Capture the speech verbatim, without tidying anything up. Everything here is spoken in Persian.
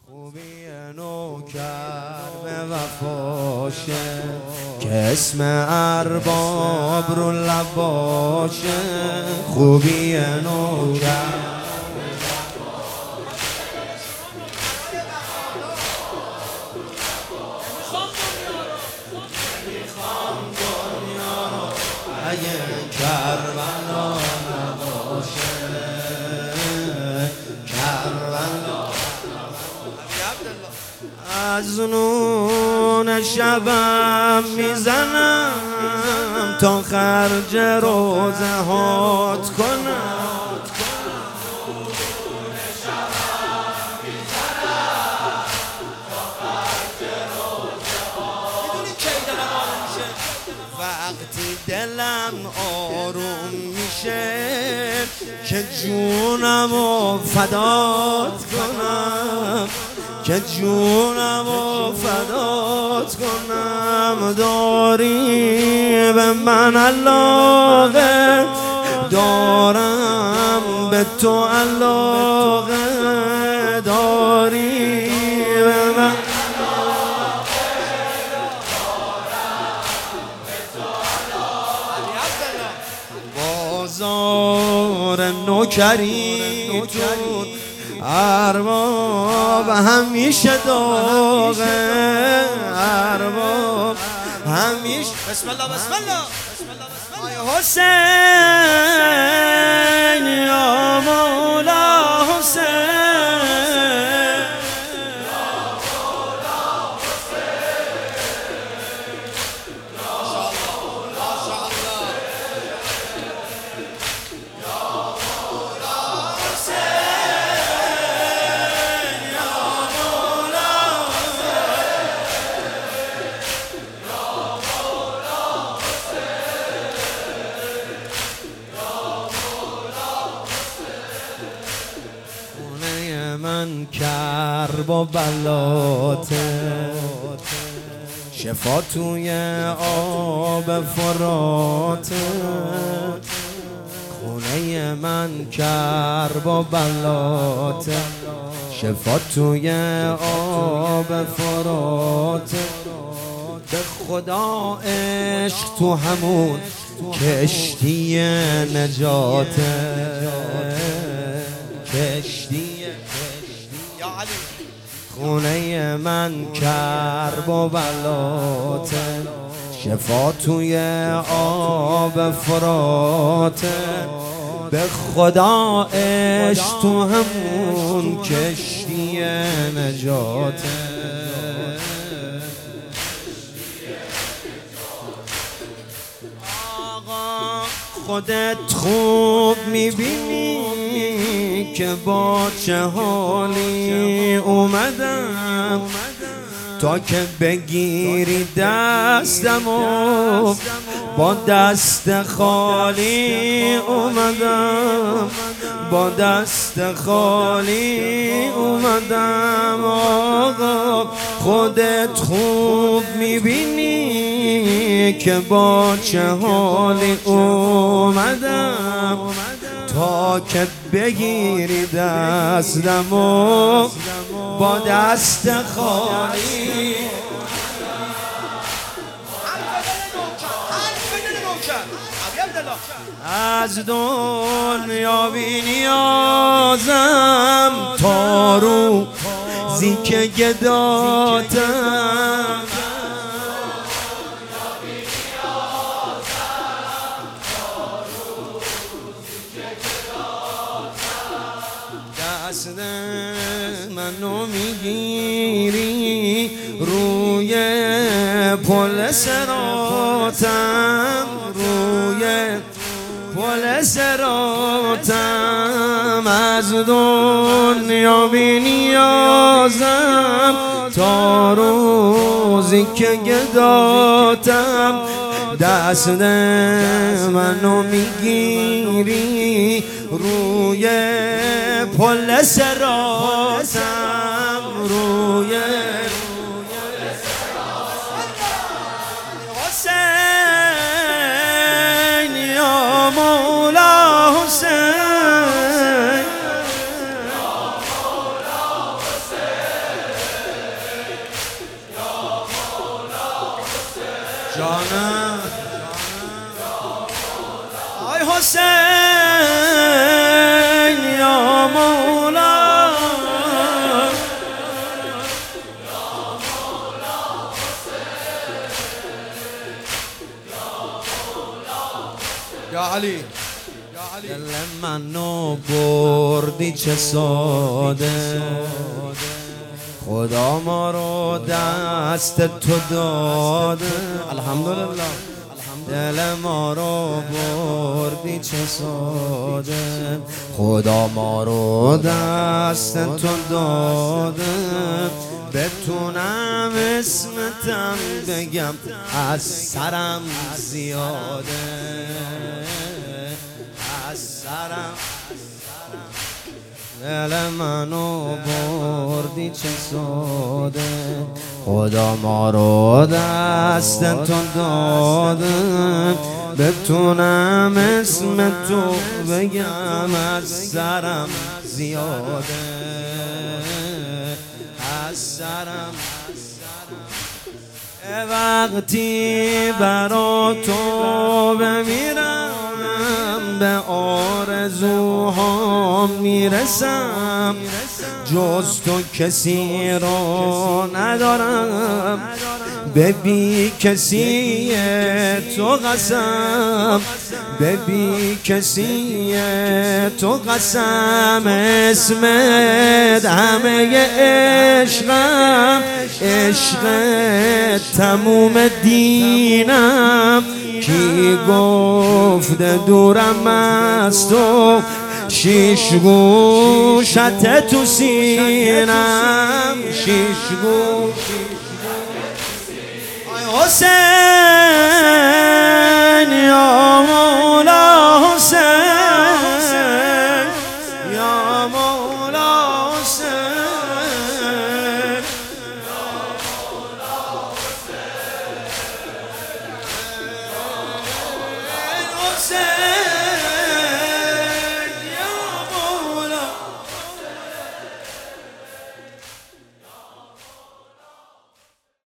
خوبی نوکر به وفاشه که اسم ارباب رو لب باشه. خوبی نوکر اگه کربلا نباشه، کربلا از نون شبم میزنم تا خرج روزه هات کنم. وقتی دلم آروم میشه که جونمو فدات کنم، که جونمو فدات کنم. داری به من علاقه، دارم به تو علاقه. داری به من بازار نوکری تو ارباب همیشه داغه، ارباب همیشه. بسم الله بسم الله آی حسین یا مولا حسین، من کرب و بلاته، شفا توی آب فراته. خونه من کرب و بلاته، شفا توی آب فراته. به خدا عشق تو همون کشتی نجاته، کشتی خونه من کرب و بلاته، شفا توی آب فراته. به خدا عشق تو همون کشتی نجاته. آقا خودت خوب میبینی که با چه حالی اومدم، تا که بگیری دستم و با دست خالی اومدم، با دست خالی اومدم. آقا خودت خوب میبینی که با چه حالی اومدم، تا که بگیری دستم و با دست خالی. از دنیا بی نیازم تا روزی که گداتم، دست منو میگیری روی پل صراطم، روی پل صراطم. از دنیا بی نیازم تا روزی که گداتم، دست منو میگیری روی پل صراطم، روی حسین یا مولا حسین، جانم آی حسین یا مولا یا علی دل منو بردی چه ساده خدا ما رو دست تو داده الحمدلله دل ما رو بردی چه ساده خدا ما رو دست تو داده بتونم اسمتم بگم از سرم زیاده از سرم دل منو بردی چه ساده خدا ما رو دست تو داده بتونم اسم تو بگم از سرم زیاده از سرم وقتی برا تو بمیرم به آرزوها میرسم جز تو کسی رو ندارم به بی کسی تو قسم به بی کسی تو قسم اسمت همه عشقم عشق تموم دینم کی گفته دورم از تو شیش گوشت تو سینم شیش گوش آی حسین